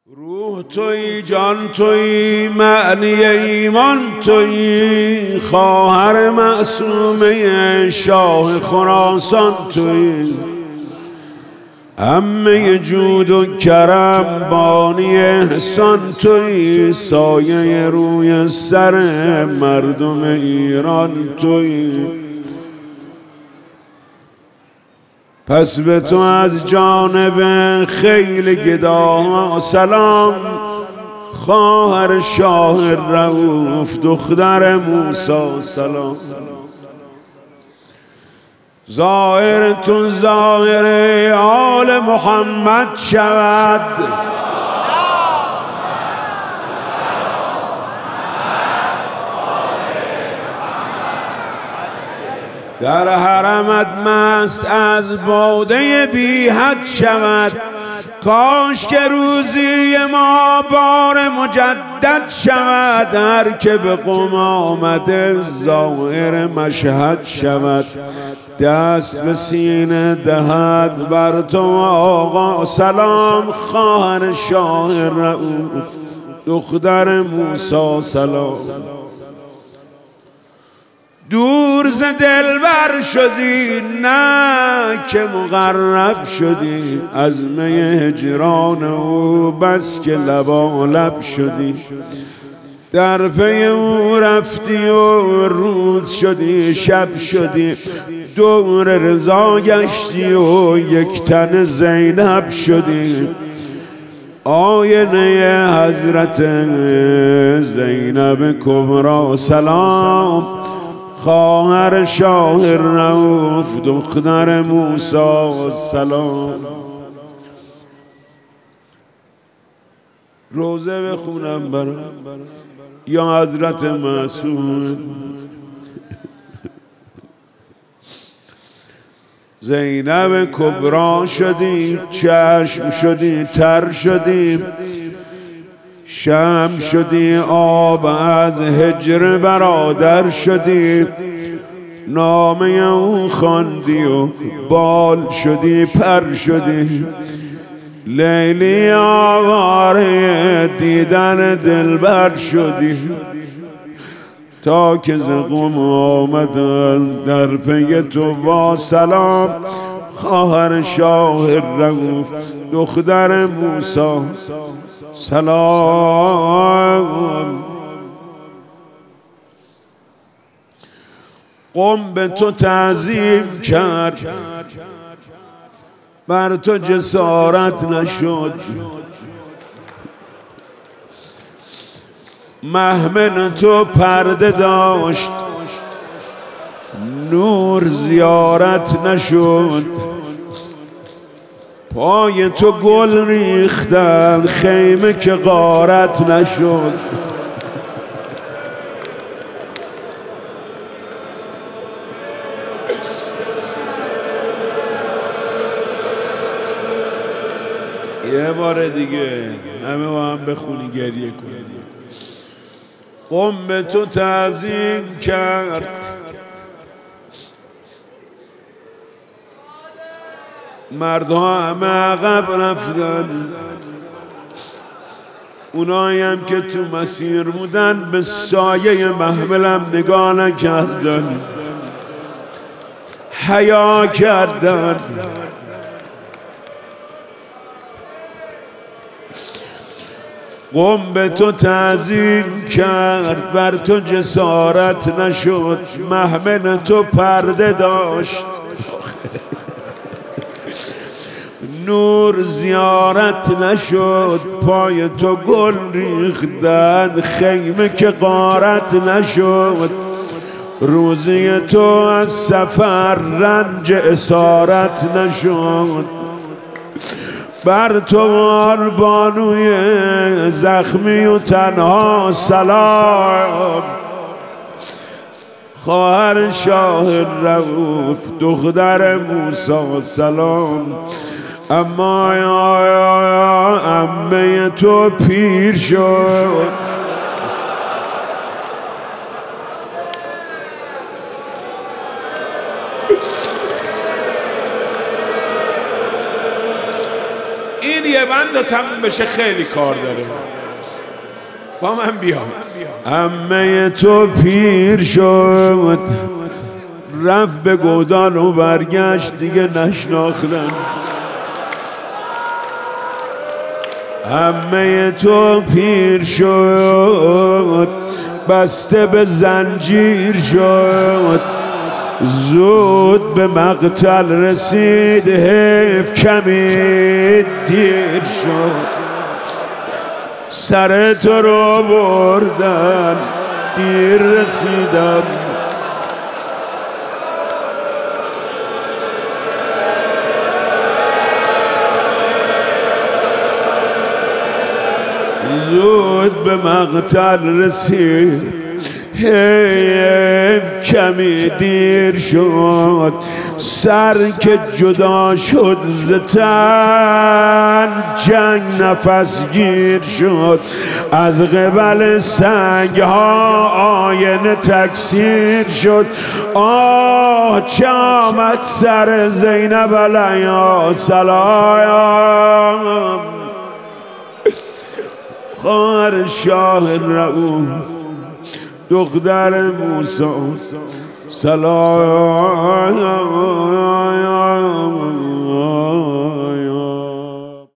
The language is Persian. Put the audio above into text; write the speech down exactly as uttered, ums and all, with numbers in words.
روح توی، جان توی، معنی ایمان توی، خواهر معصومه شاه خراسان توی، عمه جود و کرم، بانی احسان توی، سایه روی سر مردم ایران توی. پس به تو از جانب خیل گدا سلام، خواهر شاه رؤوف دختر موسی سلام. ظاهرتون ظاهر آل محمد شود، در حرمت مست از باده بی حد شود. کاش که روزی ما بار مجدد شود، هر که به قم آمده ظاهر مشهد شود. دست به سینه دهد بر تو آقا سلام، خواهر شاه رؤوف دختر موسی سلام. دور ز دلبر شدی نه که مقرب شدی، عزم هجران او بس که لبالب شدی. در پی او رفتی و روز شدی شب شدی، دور رضا گشتی و یک تن زینب شدی. آینه حضرت زینب کبری سلام، خواهر شاه رؤوف دختر موسی سلام. روزه بخونم برام یا حضرت معصوم؟ زینب کبری شدی، چشم شدی تر شدی، شم شدی آب از هجر برادر شدی. نامه او خواندی و بال شدی پر شدی. لیلی آواره دیدن دلبر شدی، تا که ز قم آمدن در پی تو با سلام، خواهر شاه رؤوف دختر موسی سلام. قم به تو تعظیم کرد، بر تو جسارت نشد. محمل تو پرده داشت، نور زیارت نشد. پای تو گل ریختن، خیمه که غارت نشد. یه بار دیگه همه با هم بخونی گریه کنی. قم به تو تعظیم کرد، مردها همه عقب رفتن. اونایی هم که تو مسیر بودن به سایه محملم نگاه نکردن، حیا کردن. قم به تو تعظیم کرد، بر تو جسارت نشد. محمل تو پرده داشت، نور زیارت نشد. پای تو گل ریختن، خیمه که غارت نشد. روزی تو از سفر رنج اسارت نشد. بر تو بانوی زخمی و تنها سلام، خواهر شاه رؤوف دختر موسی سلام. اما یا عمه تو پیر شد، یه ببند و تموم بشه، خیلی کار داره. با من بیا. عمه تو پیر شد رفت به گودال و برگشت دیگه نشناختن. عمه تو پیر شد بسته به زنجیر شد، زود به مقتل رسید حیف کمی دیر شد. سر تو رو بردن دیر رسیدم، زود به مقتل رسید حیف کمی دیر شد. سر که جدا شد ز تن جنگ نفس گیر شد، از قبل سنگ ها آینه تکسیر شد. آه چه آمد سر زینب علیها سلام، خواهر شاه رؤوف دختر موسی سلام.